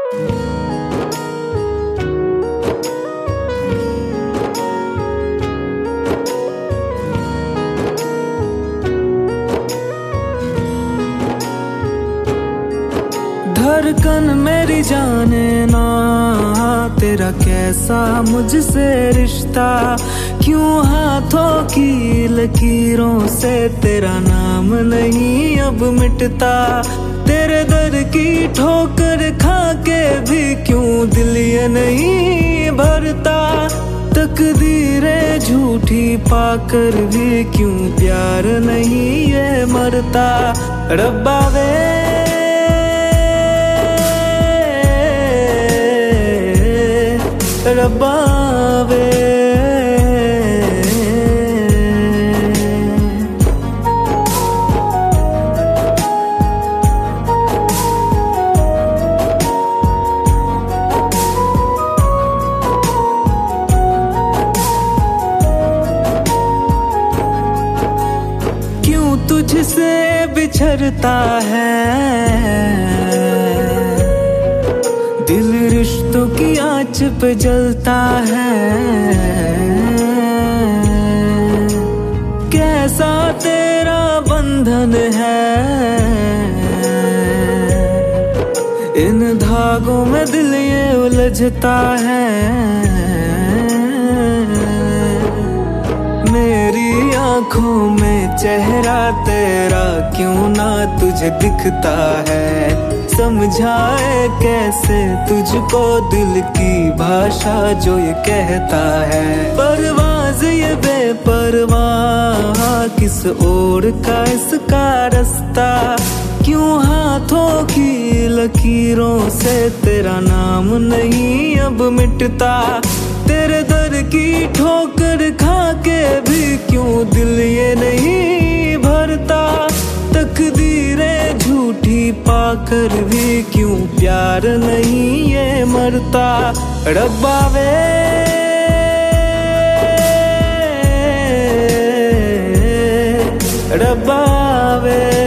धड़कन मेरी जाने ना तेरा कैसा मुझसे रिश्ता, क्यों हाथों की लकीरों से तेरा नाम नहीं अब मिटता। तेरे दर की ठोकर खा के भी क्यों दिल ये नहीं भरता। तकदीरें झूठी पाकर भी क्यों प्यार नहीं ये मरता। रब्बा वे रब्बा वे क्यों तुझसे बिछड़ता है दिल, रिश्तों की आँच पे जलता है। कैसा तेरा बंधन है, इन धागों में दिल ये उलझता है। मेरी आँखों में चेहरा तेरा क्यों ना तुझे दिखता है। समझाए कैसे तुझको दिल की भाषा जो ये कहता है। परवाज़ ये बेपरवाह किस ओर का इसका रास्ता, क्यों हाथों की लकीरों से तेरा नाम नहीं अब मिटता। तेरे दर की ठोकर खा के भी क्यों दिल ये नहीं भरता। तकदीरें झूठी पाकर भी क्यों प्यार नहीं ये मरता। रब्बा वे रब्बा वे।